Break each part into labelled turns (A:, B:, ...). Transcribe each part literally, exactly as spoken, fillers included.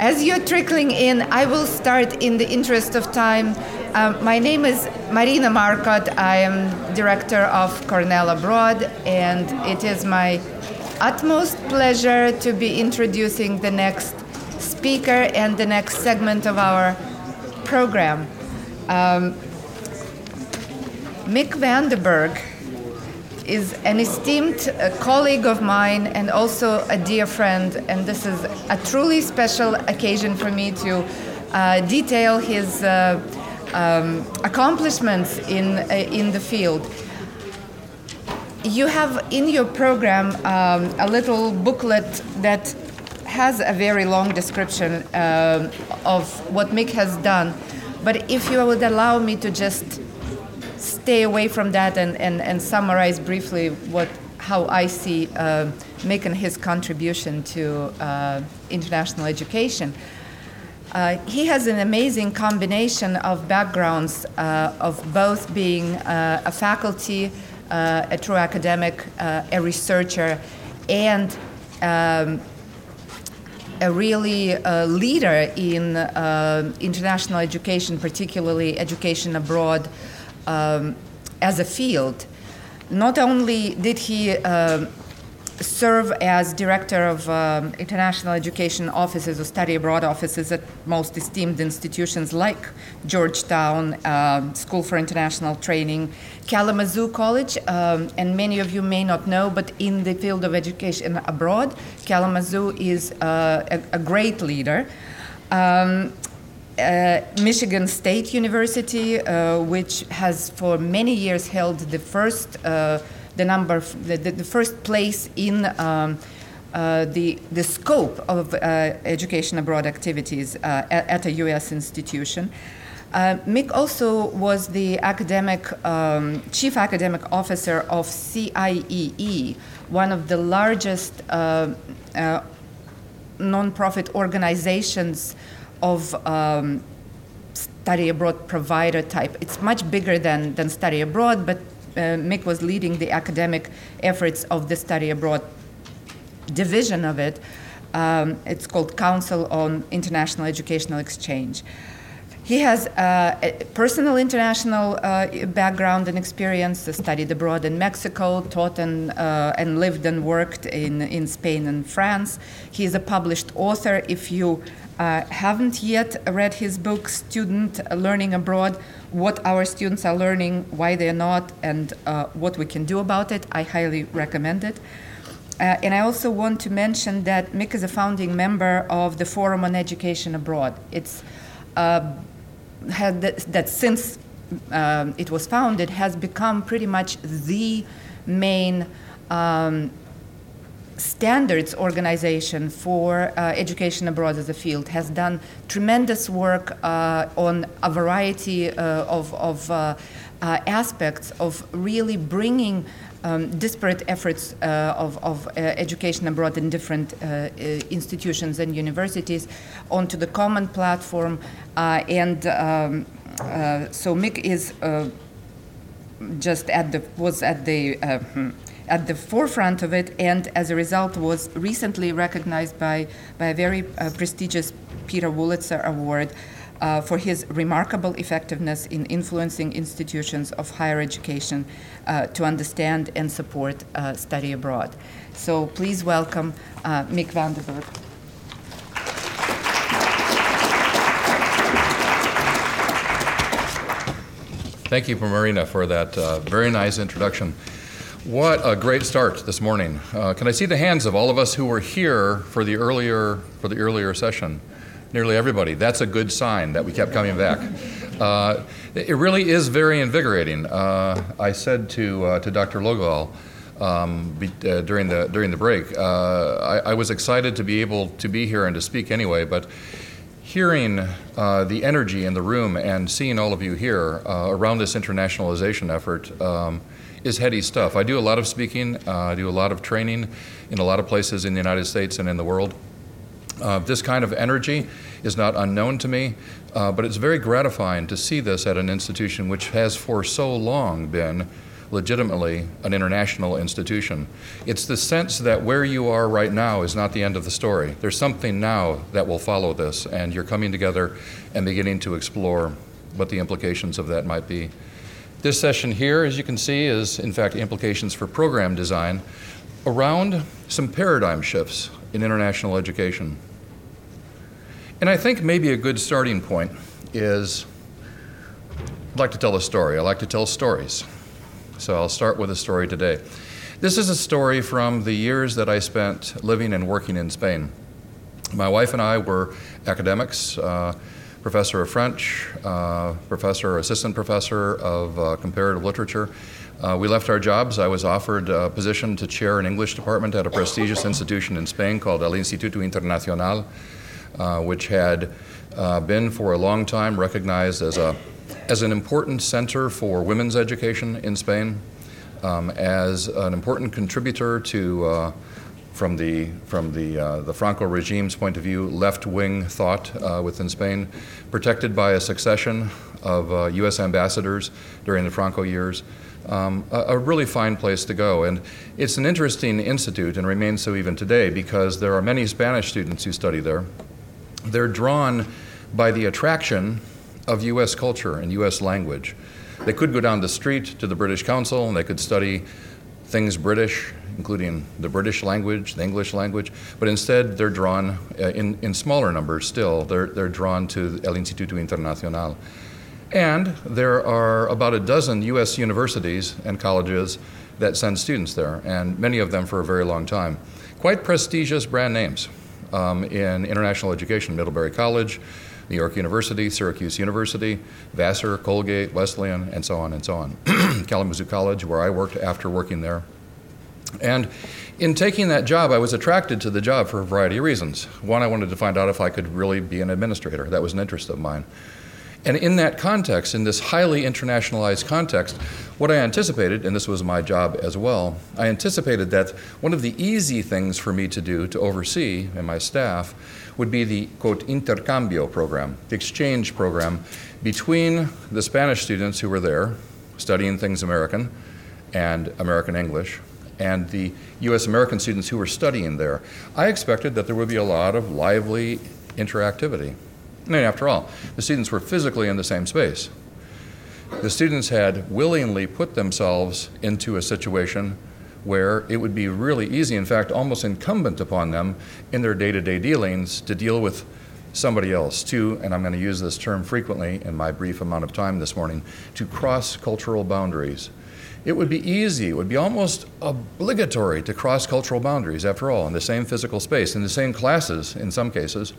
A: As you're trickling in, I will start in the interest of time. Um, my name is Marina Markot. I am director of Cornell Abroad, and it is my utmost pleasure to be introducing the next speaker and the next segment of our program. Um, Mick van den Berg is an esteemed uh, colleague of mine and also a dear friend, and this is a truly special occasion for me to uh, detail his uh, um, accomplishments in uh, in the field. You have in your program um, a little booklet that has a very long description uh, of what Mick has done, but if you would allow me to just stay away from that and, and, and summarize briefly what how I see uh, Mick and his contribution to uh, international education. Uh, he has an amazing combination of backgrounds uh, of both being uh, a faculty, uh, a true academic, uh, a researcher, and um, a really uh, leader in uh, international education, particularly education abroad, Um, as a field. Not only did he uh, serve as director of um, international education offices or study abroad offices at most esteemed institutions like Georgetown, uh, School for International Training, Kalamazoo College, um, and many of you may not know, but in the field of education abroad, Kalamazoo is uh, a, a great leader. Um, Uh, Michigan State University, uh, which has for many years held the first, uh, the number, the, the, the first place in um, uh, the the scope of uh, education abroad activities uh, at, at a U S institution. Uh, Mick also was the academic um, chief academic officer of C I E E, one of the largest uh, uh, nonprofit organizations of um, study abroad provider type. It's much bigger than, than study abroad, but uh, Mick was leading the academic efforts of the study abroad division of it. Um, it's called Council on International Educational Exchange. He has uh, a personal international uh, background and experience, uh, studied abroad in Mexico, taught and, uh, and lived and worked in, in Spain and France. He is a published author. If you Uh, haven't yet read his book, Student Learning Abroad, What Our Students Are Learning, Why They're Not, and uh, What We Can Do About It, I highly recommend it. Uh, and I also want to mention that Mick is a founding member of the Forum on Education Abroad. It's uh, had that, that since um, it was founded has become pretty much the main um, standards organization for uh, education abroad as a field, has done tremendous work uh, on a variety uh, of, of uh, uh, aspects of really bringing um, disparate efforts uh, of, of uh, education abroad in different uh, uh, institutions and universities onto the common platform. Uh, and um, uh, so Mick is uh, just at the, was at the, uh, hmm, at the forefront of it, and as a result was recently recognized by, by a very uh, prestigious Peter Wolitzer Award uh, for his remarkable effectiveness in influencing institutions of higher education uh, to understand and support uh, study abroad. So please welcome uh, Mick van den Berg.
B: Thank you, Marina, for that uh, very nice introduction. What a great start this morning. Uh, can I see the hands of all of us who were here for the earlier for the earlier session? Nearly everybody. That's a good sign that we kept coming back. Uh, it really is very invigorating. Uh, I said to uh, to Doctor Logal um, be, uh, during the during the break, uh, I, I was excited to be able to be here and to speak anyway, but hearing uh, the energy in the room and seeing all of you here uh, around this internationalization effort um, is heady stuff. I do a lot of speaking, uh, I do a lot of training in a lot of places in the United States and in the world. Uh, this kind of energy is not unknown to me, uh, but it's very gratifying to see this at an institution which has for so long been legitimately an international institution. It's the sense that where you are right now is not the end of the story. There's something now that will follow this, and you're coming together and beginning to explore what the implications of that might be. This session here, as you can see, is in fact implications for program design around some paradigm shifts in international education. And I think maybe a good starting point is, I'd like to tell a story. I like to tell stories. So I'll start with a story today. This is a story from the years that I spent living and working in Spain. My wife and I were academics, uh, professor of French, uh, professor, assistant professor of uh, comparative literature. Uh, we left our jobs. I was offered a position to chair an English department at a prestigious institution in Spain called El Instituto Internacional, uh, which had uh, been for a long time recognized as a as an important center for women's education in Spain, um, as an important contributor to, uh, from the from the uh, the Franco regime's point of view, left-wing thought uh, within Spain, protected by a succession of uh, U S ambassadors during the Franco years. Um, a, a really fine place to go, and it's an interesting institute and remains so even today because there are many Spanish students who study there. They're drawn by the attraction of U S culture and U S language. They could go down the street to the British Council and they could study things British, including the British language, the English language, but instead they're drawn, uh, in, in smaller numbers still, they're, they're drawn to El Instituto Internacional. And there are about a dozen U S universities and colleges that send students there, and many of them for a very long time. Quite prestigious brand names um, in international education: Middlebury College, New York University, Syracuse University, Vassar, Colgate, Wesleyan, and so on and so on. Kalamazoo College, where I worked after working there. And in taking that job, I was attracted to the job for a variety of reasons. One, I wanted to find out if I could really be an administrator. That was an interest of mine. And in that context, in this highly internationalized context, what I anticipated, and this was my job as well, I anticipated that one of the easy things for me to do to oversee and my staff would be the, quote, intercambio program, the exchange program between the Spanish students who were there studying things American and American English, and the U S American students who were studying there. I expected that there would be a lot of lively interactivity. I mean, after all, the students were physically in the same space. The students had willingly put themselves into a situation where it would be really easy, in fact, almost incumbent upon them in their day-to-day dealings to deal with somebody else, to, and I'm going to use this term frequently in my brief amount of time this morning, to cross cultural boundaries. It would be easy, it would be almost obligatory to cross cultural boundaries, after all, in the same physical space, in the same classes in some cases,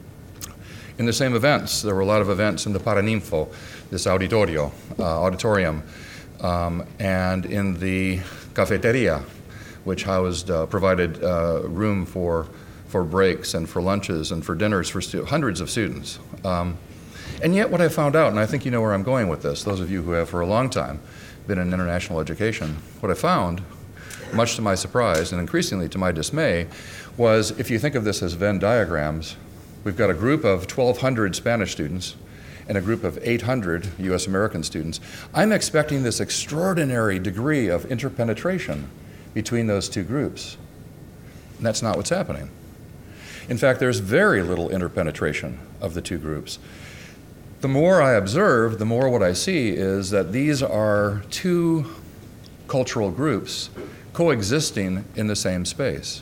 B: in the same events. There were a lot of events in the Paraninfo, this auditorio, uh, auditorium, um, and in the cafeteria, which housed, uh, provided uh, room for, for breaks and for lunches and for dinners for stu- hundreds of students. Um, and yet what I found out, and I think you know where I'm going with this, those of you who have for a long time been in international education, what I found, much to my surprise and increasingly to my dismay, was if you think of this as Venn diagrams, we've got a group of twelve hundred Spanish students and a group of eight hundred U S American students. I'm expecting this extraordinary degree of interpenetration between those two groups. And that's not what's happening. In fact, there's very little interpenetration of the two groups. The more I observe, the more what I see is that these are two cultural groups coexisting in the same space.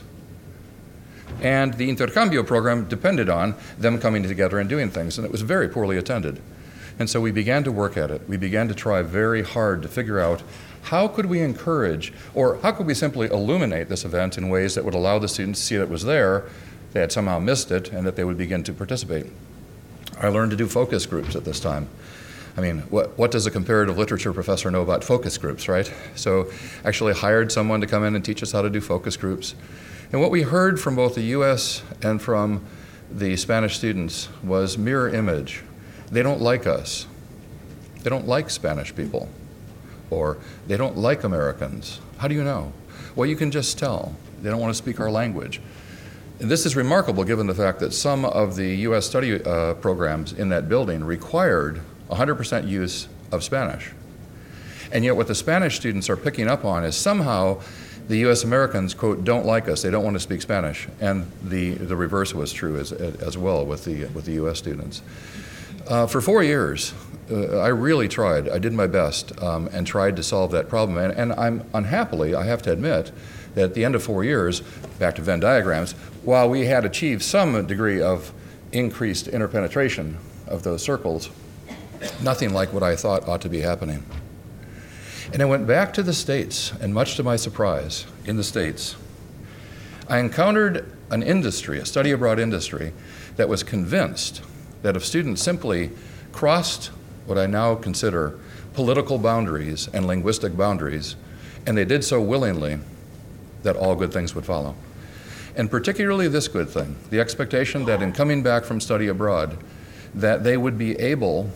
B: And the intercambio program depended on them coming together and doing things, and it was very poorly attended. And so we began to work at it. We began to try very hard to figure out how could we encourage, or how could we simply illuminate this event in ways that would allow the students to see that it was there, they had somehow missed it, and that they would begin to participate. I learned to do focus groups at this time. I mean, what, what does a comparative literature professor know about focus groups, right? So actually hired someone to come in and teach us how to do focus groups. And what we heard from both the U S and from the Spanish students was mirror image. They don't like us. They don't like Spanish people. Or they don't like Americans. How do you know? Well, you can just tell. They don't want to speak our language. And this is remarkable given the fact that some of the U S study uh, programs in that building required one hundred percent use of Spanish. And yet what the Spanish students are picking up on is somehow the U S Americans, quote, don't like us. They don't want to speak Spanish. And the, the reverse was true as, as well with the, with the U S students. Uh, for four years, uh, I really tried. I did my best um, and tried to solve that problem. And, and I'm unhappily, I have to admit, that at the end of four years, back to Venn diagrams, while we had achieved some degree of increased interpenetration of those circles, nothing like what I thought ought to be happening. And I went back to the States, and much to my surprise, in the States, I encountered an industry, a study abroad industry, that was convinced that if students simply crossed what I now consider political boundaries and linguistic boundaries, and they did so willingly, that all good things would follow. And particularly this good thing, the expectation that in coming back from study abroad, that they would be able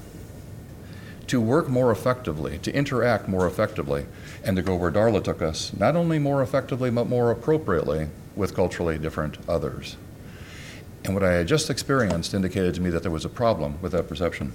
B: to work more effectively, to interact more effectively, and to go where Darla took us, not only more effectively, but more appropriately with culturally different others. And what I had just experienced indicated to me that there was a problem with that perception.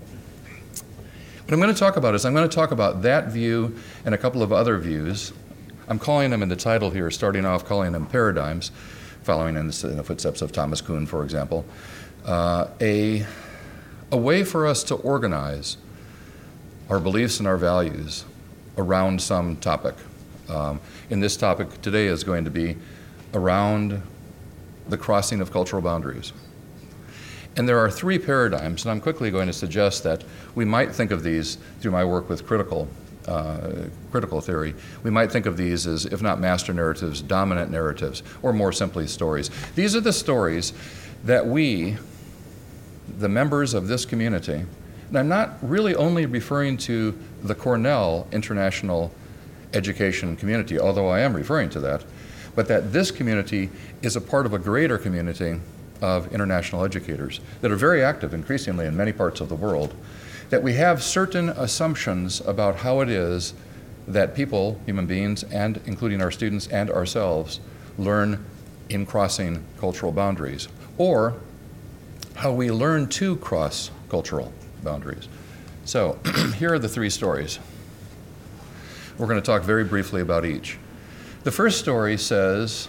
B: What I'm going to talk about is I'm going to talk about that view and a couple of other views. I'm calling them in the title here, starting off calling them paradigms, following in the, in the footsteps of Thomas Kuhn, for example, uh, a, a way for us to organize our beliefs and our values around some topic. Um, and this topic today is going to be around the crossing of cultural boundaries. And there are three paradigms, and I'm quickly going to suggest that we might think of these through my work with critical, uh, critical theory. We might think of these as, if not master narratives, dominant narratives, or more simply stories. These are the stories that we, the members of this community, and I'm not really only referring to the Cornell international education community, although I am referring to that, but that this community is a part of a greater community of international educators that are very active increasingly in many parts of the world, that we have certain assumptions about how it is that people, human beings, and including our students and ourselves, learn in crossing cultural boundaries, or how we learn to cross cultural boundaries. So here are the three stories. We're going to talk very briefly about each. The first story says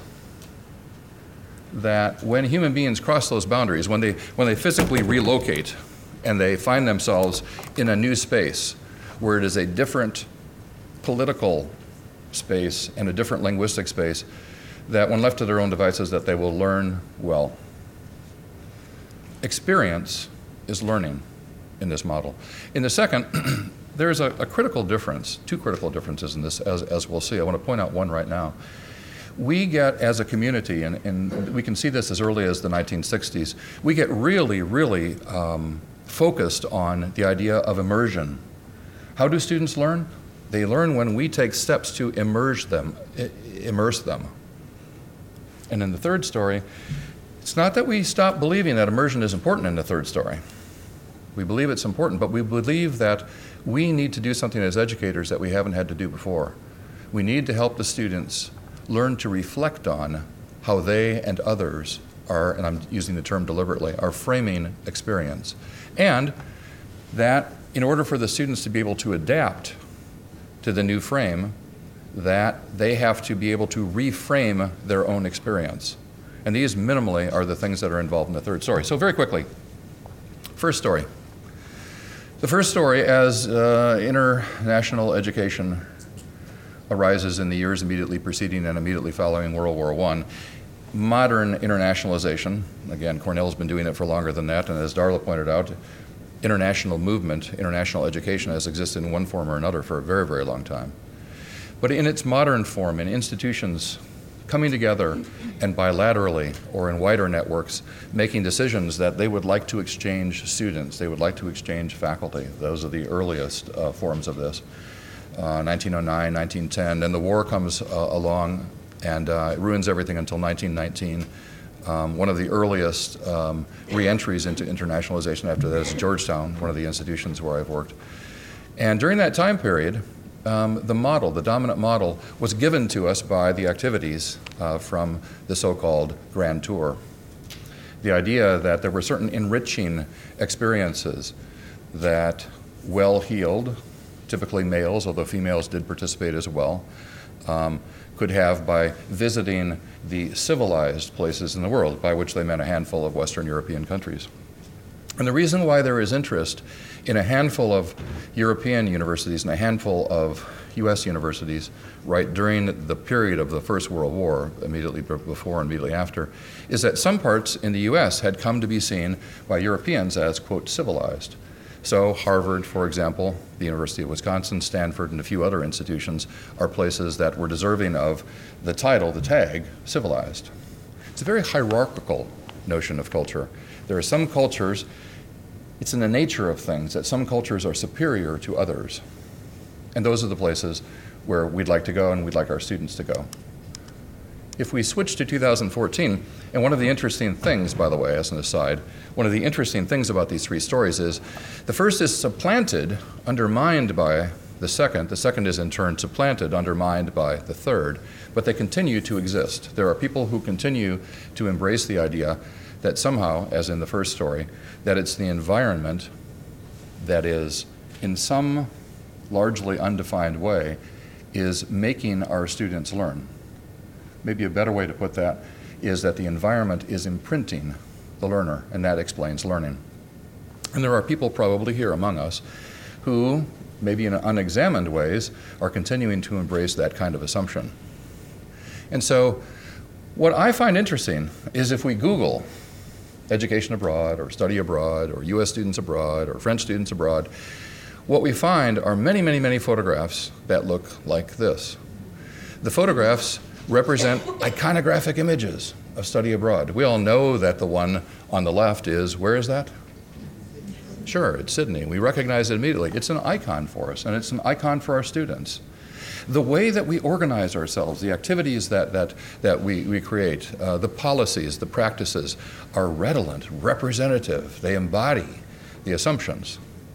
B: that when human beings cross those boundaries, when they, when they physically relocate and they find themselves in a new space where it is a different political space and a different linguistic space, that when left to their own devices, that they will learn well. Experience is learning in this model. In the second, there's a, a critical difference, two critical differences in this, as, as we'll see. I want to point out one right now. We get, as a community, and, and we can see this as early as the nineteen sixties, we get really, really um, focused on the idea of immersion. How do students learn? They learn when we take steps to immerse them, immerse them. And in the third story, it's not that we stop believing that immersion is important in the third story. We believe it's important, but we believe that we need to do something as educators that we haven't had to do before. We need to help the students learn to reflect on how they and others are, and I'm using the term deliberately, are framing experience. And that in order for the students to be able to adapt to the new frame, that they have to be able to reframe their own experience. And these minimally are the things that are involved in the third story. So very quickly, first story. The first story, as uh, international education arises in the years immediately preceding and immediately following World War One, modern internationalization, again, Cornell's been doing it for longer than that, and as Darla pointed out, international movement, international education has existed in one form or another for a very, very long time. But in its modern form, in institutions coming together and bilaterally or in wider networks, making decisions that they would like to exchange students, they would like to exchange faculty. Those are the earliest uh, forms of this. Uh, nineteen oh nine, nineteen ten, then the war comes uh, along and uh, it ruins everything until nineteen nineteen. Um, one of the earliest um, re-entries into internationalization after that is Georgetown, one of the institutions where I've worked. And during that time period, Um, the model, the dominant model, was given to us by the activities uh, from the so-called Grand Tour. The idea that there were certain enriching experiences that well-heeled, typically males, although females did participate as well, um, could have by visiting the civilized places in the world, by which they meant a handful of Western European countries. And the reason why there is interest in a handful of European universities and a handful of U S universities right during the period of the First World War, immediately before and immediately after, is that some parts in the U S had come to be seen by Europeans as, quote, civilized. So Harvard, for example, the University of Wisconsin, Stanford, and a few other institutions are places that were deserving of the title, the tag, civilized. It's a very hierarchical notion of culture. There are some cultures, it's in the nature of things that some cultures are superior to others. And those are the places where we'd like to go and we'd like our students to go. If we switch to two thousand fourteen, and one of the interesting things, by the way, as an aside, one of the interesting things about these three stories is the first is supplanted, undermined by the second. The second is in turn supplanted, undermined by the third, but they continue to exist. There are people who continue to embrace the idea that somehow, as in the first story, that it's the environment that is, in some largely undefined way, is making our students learn. Maybe a better way to put that is that the environment is imprinting the learner, and that explains learning. And there are people probably here among us who, maybe in unexamined ways, are continuing to embrace that kind of assumption. And so what I find interesting is if we Google education abroad or study abroad or U S students abroad or French students abroad, what we find are many, many, many photographs that look like this. The photographs represent iconographic images of study abroad. We all know that the one on the left is, where is that? Sure, it's Sydney. We recognize it immediately. It's an icon for us, and it's an icon for our students. The way that we organize ourselves, the activities that, that, that we, we create, uh, the policies, the practices are redolent, representative. They embody the assumptions.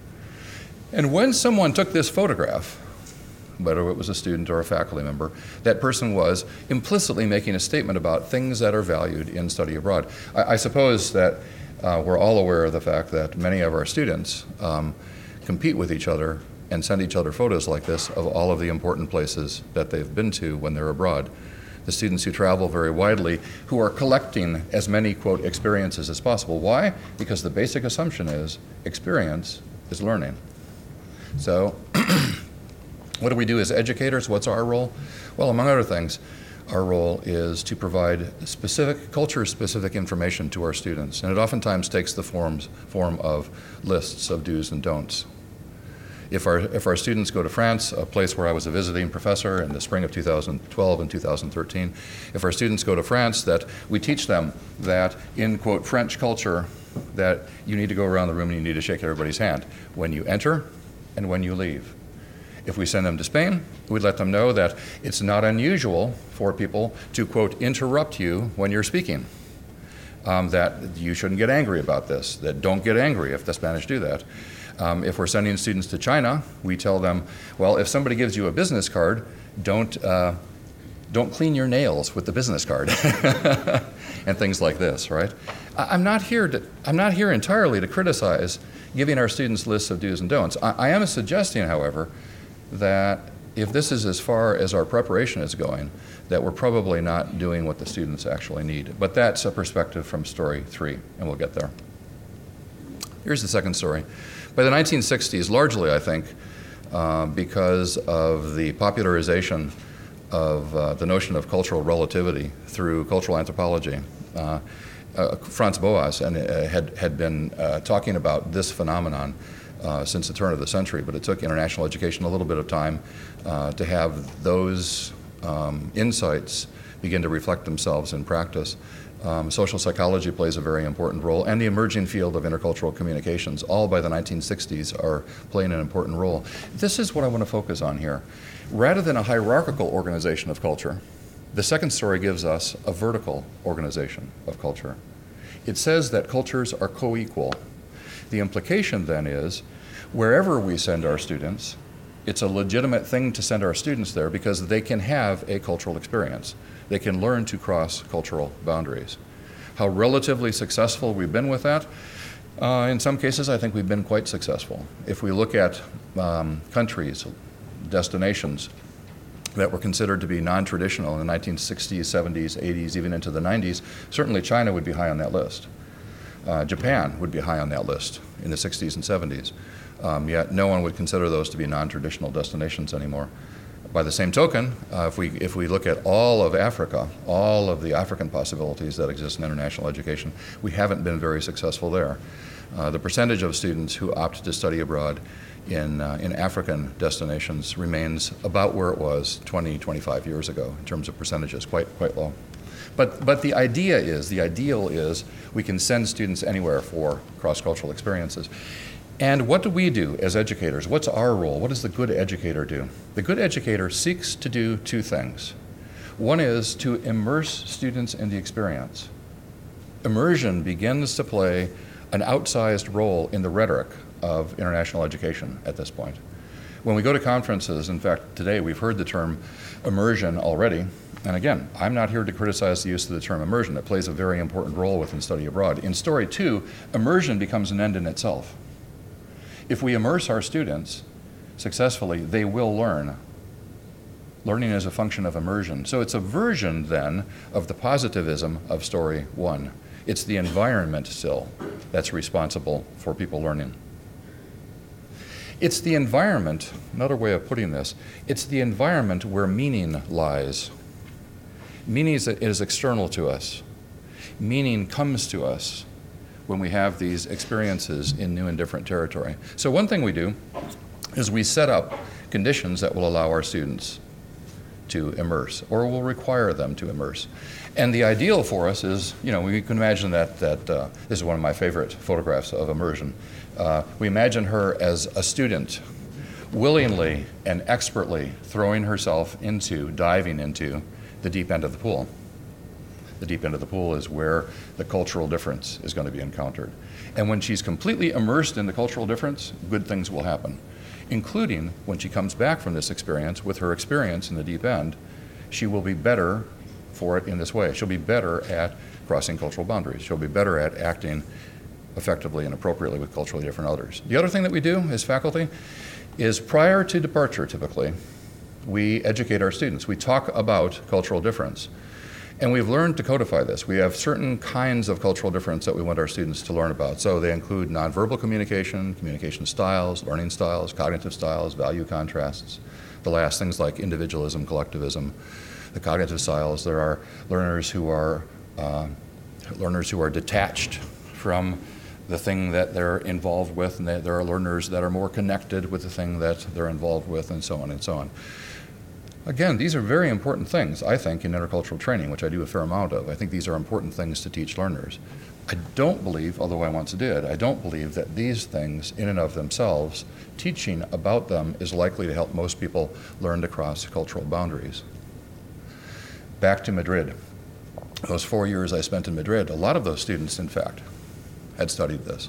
B: And when someone took this photograph, whether it was a student or a faculty member, that person was implicitly making a statement about things that are valued in study abroad. I, I suppose that uh, we're all aware of the fact that many of our students um, compete with each other and send each other photos like this of all of the important places that they've been to when they're abroad. The students who travel very widely, who are collecting as many, quote, experiences as possible. Why? Because the basic assumption is experience is learning. So, what do we do as educators? What's our role? Well, among other things, our role is to provide specific, culture-specific information to our students, and it oftentimes takes the forms, form of lists of do's and don'ts. If our, if our students go to France, a place where I was a visiting professor in the spring of two thousand twelve and two thousand thirteen, if our students go to France, that we teach them that in, quote, French culture, that you need to go around the room and you need to shake everybody's hand when you enter and when you leave. If we send them to Spain, we let them know that it's not unusual for people to, quote, interrupt you when you're speaking. Um, that you shouldn't get angry about this, that don't get angry if the Spanish do that. Um, if we're sending students to China, we tell them, well, if somebody gives you a business card, don't, uh, don't clean your nails with the business card, and things like this, right? I, I'm not here to, I'm not here entirely to criticize giving our students lists of do's and don'ts. I, I am suggesting, however, that if this is as far as our preparation is going, that we're probably not doing what the students actually need. But that's a perspective from story three, and we'll get there. Here's the second story. By the nineteen sixties, largely, I think, uh, because of the popularization of uh, the notion of cultural relativity through cultural anthropology, uh, uh, Franz Boas and, uh, had, had been uh, talking about this phenomenon Uh, since the turn of the century, but it took international education a little bit of time uh, to have those um, insights begin to reflect themselves in practice. Um, social psychology plays a very important role, and the emerging field of intercultural communications, all by the nineteen sixties, are playing an important role. This is what I want to focus on here. Rather than a hierarchical organization of culture, the second story gives us a vertical organization of culture. It says that cultures are co-equal. The implication then is, wherever we send our students, it's a legitimate thing to send our students there because they can have a cultural experience. They can learn to cross cultural boundaries. How relatively successful we've been with that, Uh, in some cases, I think we've been quite successful. If we look at um, countries, destinations that were considered to be non-traditional in the nineteen sixties, seventies, eighties, even into the nineties, certainly China would be high on that list. Uh, Japan would be high on that list in the sixties and seventies. Um, yet no one would consider those to be non-traditional destinations anymore. By the same token, uh, if we if we look at all of Africa, all of the African possibilities that exist in international education, we haven't been very successful there. Uh, the percentage of students who opt to study abroad in uh, in African destinations remains about where it was twenty, twenty-five years ago in terms of percentages, quite quite low. But but the idea is, the ideal is, we can send students anywhere for cross-cultural experiences. And what do we do as educators? What's our role? What does the good educator do? The good educator seeks to do two things. One is to immerse students in the experience. Immersion begins to play an outsized role in the rhetoric of international education at this point. When we go to conferences, in fact, today we've heard the term immersion already. And again, I'm not here to criticize the use of the term immersion. It plays a very important role within study abroad. In story two, immersion becomes an end in itself. If we immerse our students successfully, they will learn. Learning is a function of immersion. So it's a version then of the positivism of story one. It's the environment still that's responsible for people learning. It's the environment, another way of putting this, it's the environment where meaning lies. Meaning is, is external to us. Meaning comes to us when we have these experiences in new and different territory. So one thing we do is we set up conditions that will allow our students to immerse, or will require them to immerse. And the ideal for us is, you know, we can imagine that, that uh, this is one of my favorite photographs of immersion. Uh, we imagine her as a student willingly and expertly throwing herself into, diving into the deep end of the pool. The deep end of the pool is where the cultural difference is going to be encountered. And when she's completely immersed in the cultural difference, good things will happen, including when she comes back from this experience with her experience in the deep end, she will be better for it in this way. She'll be better at crossing cultural boundaries. She'll be better at acting effectively and appropriately with culturally different others. The other thing that we do as faculty is prior to departure, typically, we educate our students. We talk about cultural difference. And we've learned to codify this. We have certain kinds of cultural difference that we want our students to learn about. So they include nonverbal communication, communication styles, learning styles, cognitive styles, value contrasts. The last, things like individualism, collectivism, the cognitive styles. There are learners who are uh, learners who are detached from the thing that they're involved with, and there are learners that are more connected with the thing that they're involved with, and so on and so on. Again, these are very important things, I think, in intercultural training, which I do a fair amount of. I think these are important things to teach learners. I don't believe, although I once did, I don't believe that these things, in and of themselves, teaching about them is likely to help most people learn to cross cultural boundaries. Back to Madrid. Those four years I spent in Madrid, a lot of those students, in fact, had studied this.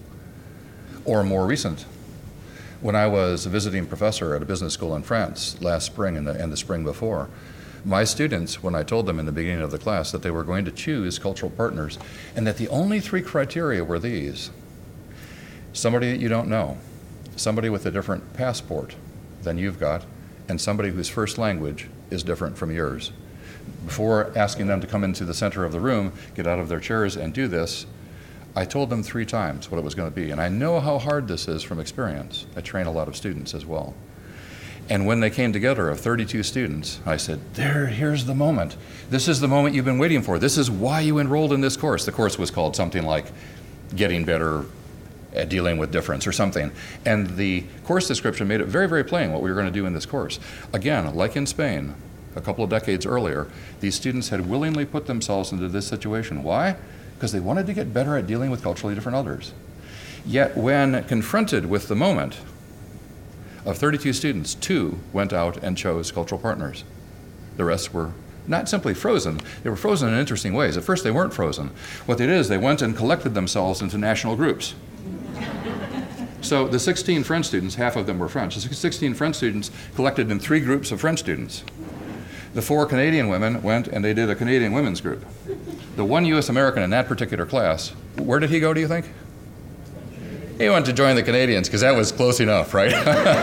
B: Or more recent, when I was a visiting professor at a business school in France last spring and the, and the spring before, my students, when I told them in the beginning of the class that they were going to choose cultural partners and that the only three criteria were these: somebody that you don't know, somebody with a different passport than you've got, and somebody whose first language is different from yours. Before asking them to come into the center of the room, get out of their chairs and do this, I told them three times what it was going to be. And I know how hard this is from experience. I train a lot of students as well. And when they came together, of thirty-two students, I said, there, here's the moment. This is the moment you've been waiting for. This is why you enrolled in this course. The course was called something like Getting Better at Dealing with Difference or something. And the course description made it very, very plain what we were going to do in this course. Again, like in Spain, a couple of decades earlier, these students had willingly put themselves into this situation. Why? Because they wanted to get better at dealing with culturally different others. Yet when confronted with the moment, of thirty-two students, two went out and chose cultural partners. The rest were not simply frozen, they were frozen in interesting ways. At first they weren't frozen. What they did is they went and collected themselves into national groups. So the sixteen French students, half of them were French, the sixteen French students collected in three groups of French students. The four Canadian women went and they did a Canadian women's group. The one U S American in that particular class, where did he go, do you think? he went to join the Canadians because that was close enough, right?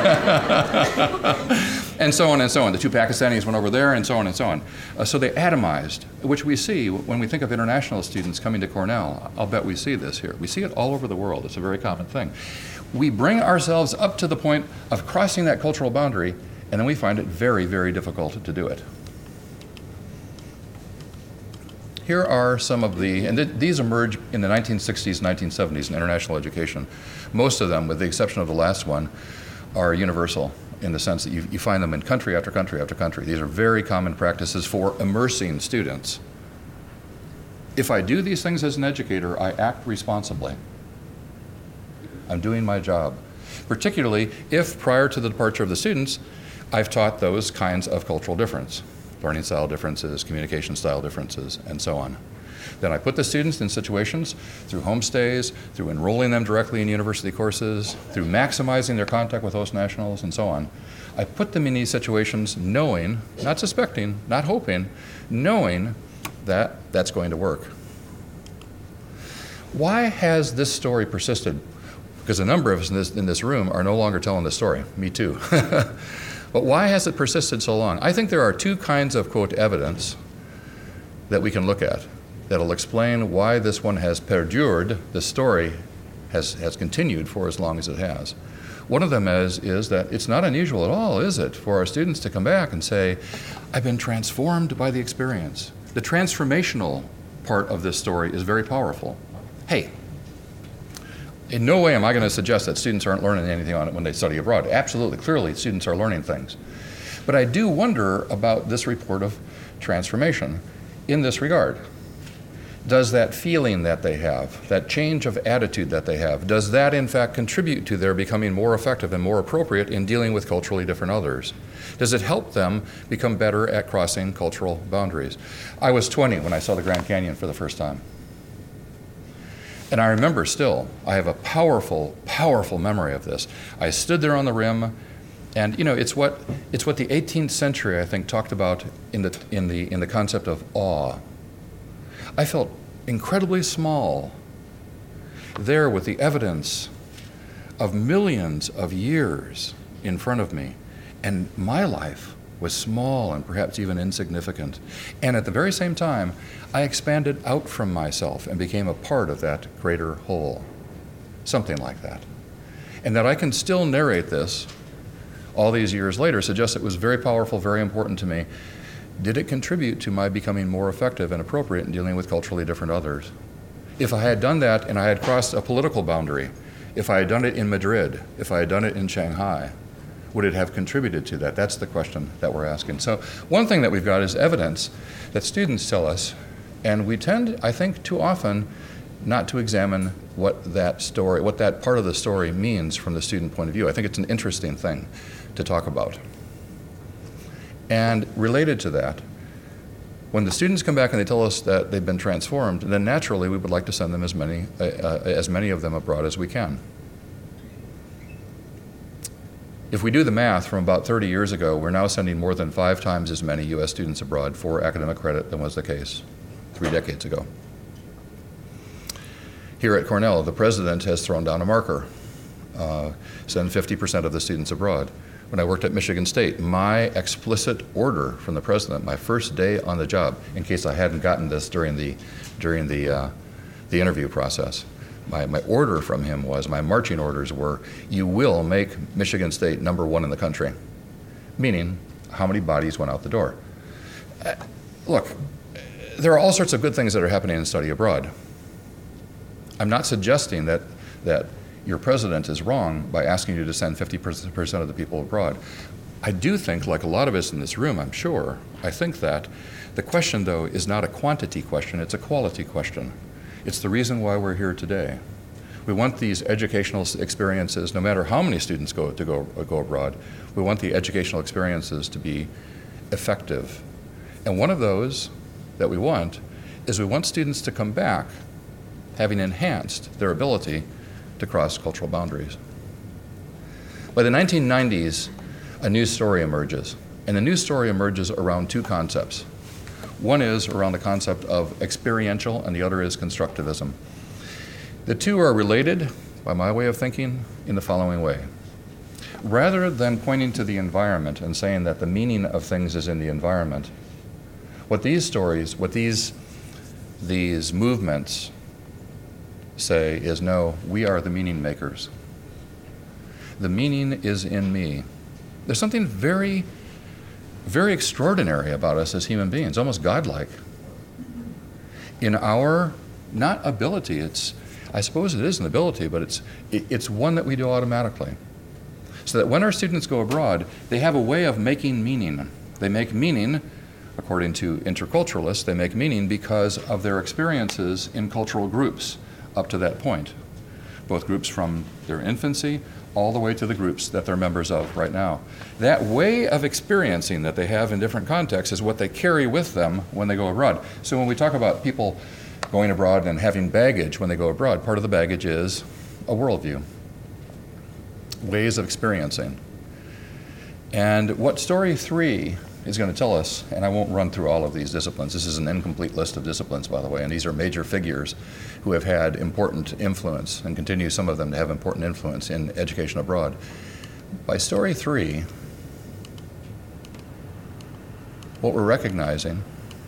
B: And so on and so on. The two Pakistanis went over there, and so on and so on. Uh, so they atomized, which we see when we think of international students coming to Cornell. I'll bet we see this here. We see it all over the world. It's a very common thing. We bring ourselves up to the point of crossing that cultural boundary, and then we find it very, very difficult to do it. Here are some of the, and th these emerge in the nineteen sixties, nineteen seventies in international education. Most of them, with the exception of the last one, are universal in the sense that you, you find them in country after country after country. These are very common practices for immersing students. If I do these things as an educator, I act responsibly. I'm doing my job, particularly if prior to the departure of the students, I've taught those kinds of cultural difference. Learning style differences, communication style differences, and so on. Then I put the students in situations through homestays, through enrolling them directly in university courses, through maximizing their contact with host nationals, and so on. I put them in these situations knowing, not suspecting, not hoping, knowing that that's going to work. Why has this story persisted? Because a number of us in this, in this room are no longer telling this story. Me too. But why has it persisted so long? I think there are two kinds of, quote, evidence that we can look at that'll explain why this one has perdured, the story has, has continued for as long as it has. One of them is, is that it's not unusual at all, is it, for our students to come back and say, I've been transformed by the experience. The transformational part of this story is very powerful. Hey, in no way am I going to suggest that students aren't learning anything on it when they study abroad. Absolutely, clearly, students are learning things. But I do wonder about this report of transformation in this regard. Does that feeling that they have, that change of attitude that they have, does that in fact contribute to their becoming more effective and more appropriate in dealing with culturally different others? Does it help them become better at crossing cultural boundaries? I was twenty when I saw the Grand Canyon for the first time. And I remember still, I have a powerful, powerful memory of this. I stood there on the rim, and you know, it's what, it's what the eighteenth century, I think, talked about in the, in the, in the concept of awe. I felt incredibly small there with the evidence of millions of years in front of me, and my life was small and perhaps even insignificant. And at the very same time, I expanded out from myself and became a part of that greater whole. Something like that. And that I can still narrate this all these years later suggests it was very powerful, very important to me. Did it contribute to my becoming more effective and appropriate in dealing with culturally different others? If I had done that and I had crossed a political boundary, if I had done it in Madrid, if I had done it in Shanghai, would it have contributed to that? That's the question that we're asking. So one thing that we've got is evidence that students tell us, and we tend, I think, too often not to examine what that story, what that part of the story means from the student point of view. I think it's an interesting thing to talk about. And related to that, when the students come back and they tell us that they've been transformed, then naturally we would like to send them as many, uh, uh, as many of them abroad as we can. If we do the math from about thirty years ago, we're now sending more than five times as many U S students abroad for academic credit than was the case three decades ago. Here at Cornell, the president has thrown down a marker, uh, send fifty percent of the students abroad. When I worked at Michigan State, my explicit order from the president, my first day on the job, in case I hadn't gotten this during the, during the, uh, the interview process, My, my order from him was, my marching orders were, you will make Michigan State number one in the country. Meaning, how many bodies went out the door? Uh, look, there are all sorts of good things that are happening in study abroad. I'm not suggesting that, that your president is wrong by asking you to send fifty percent of the people abroad. I do think, like a lot of us in this room, I'm sure, I think that the question, though, is not a quantity question, it's a quality question. It's the reason why we're here today. We want these educational experiences, no matter how many students go to go, go abroad, we want the educational experiences to be effective. And one of those that we want is we want students to come back having enhanced their ability to cross cultural boundaries. By the nineteen nineties, a new story emerges. And the new story emerges around two concepts. One is around the concept of experiential, and the other is constructivism. The two are related, by my way of thinking, in the following way. Rather than pointing to the environment and saying that the meaning of things is in the environment, what these stories, what these, these movements say is, no, we are the meaning makers. The meaning is in me. There's something very, very extraordinary about us as human beings, almost godlike. In our, not ability, it's, I suppose it is an ability, but it's, it, it's one that we do automatically. So that when our students go abroad, they have a way of making meaning. They make meaning, according to interculturalists, they make meaning because of their experiences in cultural groups up to that point. Both groups from their infancy all the way to the groups that they're members of right now. That way of experiencing that they have in different contexts is what they carry with them when they go abroad. So when we talk about people going abroad and having baggage when they go abroad, part of the baggage is a worldview, ways of experiencing. And what story three is going to tell us, and I won't run through all of these disciplines, this is an incomplete list of disciplines, by the way, and these are major figures who have had important influence and continue, some of them, to have important influence in education abroad. By story three, what we're recognizing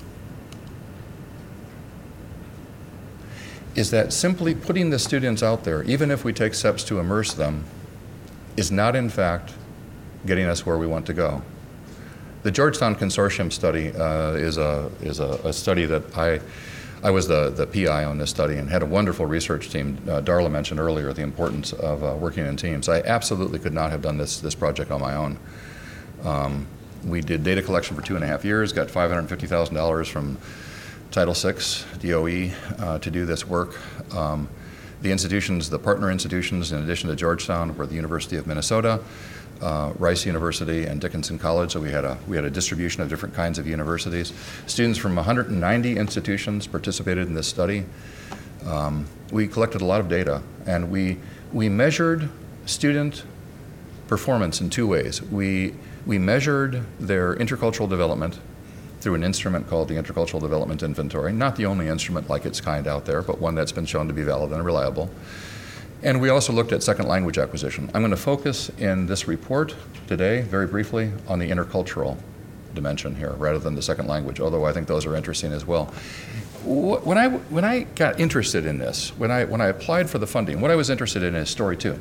B: is that simply putting the students out there, even if we take steps to immerse them, is not in fact getting us where we want to go. The Georgetown Consortium study uh, is, a, is a, a study that I, I was the, the P I on this study and had a wonderful research team. Uh, Darla mentioned earlier the importance of uh, working in teams. I absolutely could not have done this, this project on my own. Um, we did data collection for two and a half years, got five hundred fifty thousand dollars from Title six, D O E, uh, to do this work. Um, the institutions, the partner institutions, in addition to Georgetown, were the University of Minnesota, Uh, Rice University, and Dickinson College. So we had a we had a distribution of different kinds of universities. Students from one hundred ninety institutions participated in this study. Um, we collected a lot of data, and we we measured student performance in two ways. We we measured their intercultural development through an instrument called the Intercultural Development Inventory. Not the only instrument like its kind out there, but one that's been shown to be valid and reliable. And we also looked at second language acquisition. I'm going to focus in this report today, very briefly, on the intercultural dimension here, rather than the second language, although I think those are interesting as well. When I, when I got interested in this, when I, when I applied for the funding, what I was interested in is story two.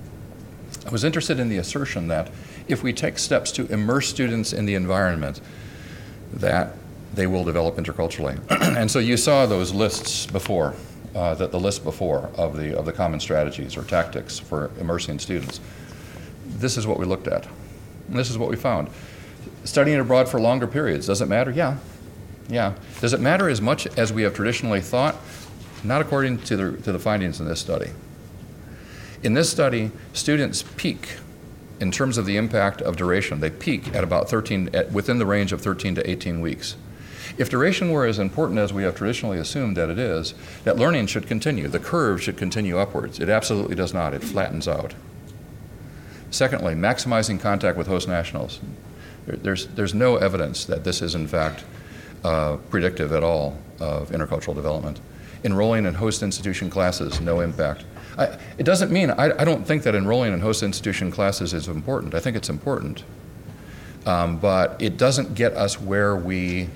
B: I was interested in the assertion that if we take steps to immerse students in the environment, that they will develop interculturally. And so you saw those lists before. Uh, that the list before of the of the common strategies or tactics for immersing students. This is what we looked at. And this is what we found. Studying abroad for longer periods, does it matter? Yeah. Yeah. Does it matter as much as we have traditionally thought? Not according to the, to the findings in this study. In this study, students peak in terms of the impact of duration. They peak at about thirteen, at, within the range of thirteen to eighteen weeks. If duration were as important as we have traditionally assumed that it is, that learning should continue. The curve should continue upwards. It absolutely does not. It flattens out. Secondly, maximizing contact with host nationals. There's, there's no evidence that this is in fact uh, predictive at all of intercultural development. Enrolling in host institution classes, no impact. I, it doesn't mean, I, I don't think that enrolling in host institution classes is important. I think it's important. Um, but it doesn't get us where we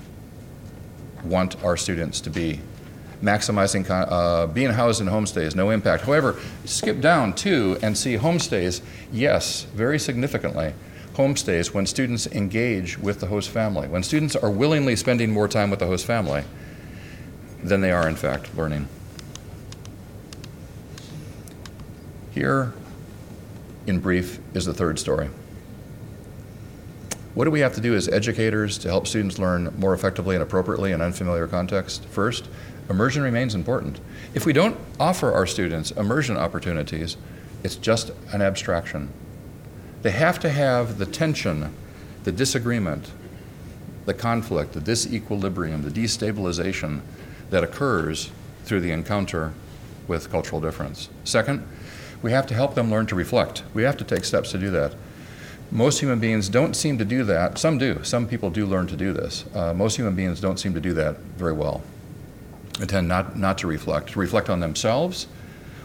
B: want our students to be. Maximizing, uh, being housed in homestays, no impact. However, skip down too and see homestays, yes, very significantly. Homestays, when students engage with the host family, when students are willingly spending more time with the host family than they are in fact learning. Here, in brief, is the third story. What do we have to do as educators to help students learn more effectively and appropriately in unfamiliar contexts? First, immersion remains important. If we don't offer our students immersion opportunities, it's just an abstraction. They have to have the tension, the disagreement, the conflict, the disequilibrium, the destabilization that occurs through the encounter with cultural difference. Second, we have to help them learn to reflect. We have to take steps to do that. Most human beings don't seem to do that. Some do. Some people do learn to do this. Uh, most human beings don't seem to do that very well. They tend not, not to reflect, to reflect on themselves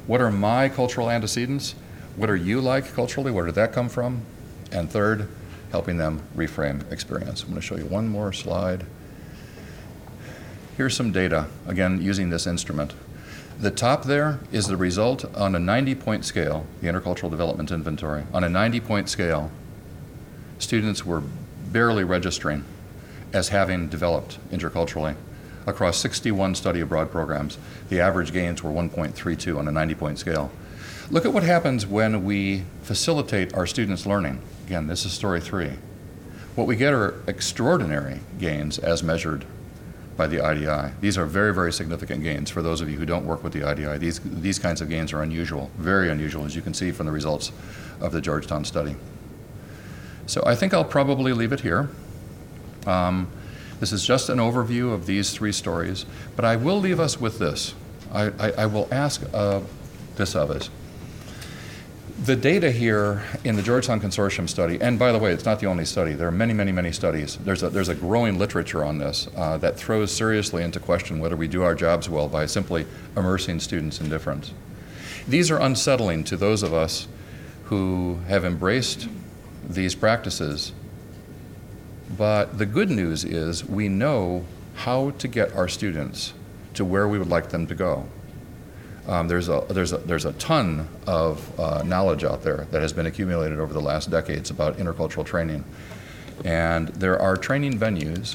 B: what are my cultural antecedents? What are you like culturally? Where did that come from? And third, helping them reframe experience. I'm going to show you one more slide. Here's some data, again, using this instrument. The top there is the result on a ninety-point scale, the Intercultural Development Inventory. On a ninety-point scale, students were barely registering as having developed interculturally. Across sixty-one study abroad programs, the average gains were one point three two on a ninety-point scale. Look at what happens when we facilitate our students' learning. Again, this is story three. What we get are extraordinary gains as measured by the I D I. These are very, very significant gains. For those of you who don't work with the I D I, these, these kinds of gains are unusual, very unusual, as you can see from the results of the Georgetown study. So I think I'll probably leave it here. Um, this is just an overview of these three stories, but I will leave us with this. I, I, I will ask uh, this of us. The data here in the Georgetown Consortium study, and by the way, it's not the only study. There are many, many, many studies. There's a, there's a growing literature on this uh, that throws seriously into question whether we do our jobs well by simply immersing students in difference. These are unsettling to those of us who have embraced these practices, but the good news is we know how to get our students to where we would like them to go. Um, there's, a, there's, a, there's a ton of uh, knowledge out there that has been accumulated over the last decades about intercultural training. And there are training venues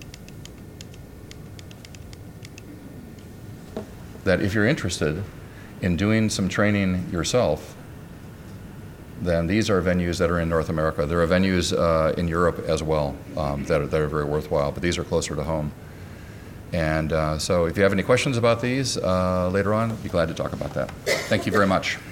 B: that if you're interested in doing some training yourself, then these are venues that are in North America. There are venues uh, in Europe as well um, that, are, that are very worthwhile, but these are closer to home. And uh, so if you have any questions about these uh, later on, I'd be glad to talk about that. Thank you very much.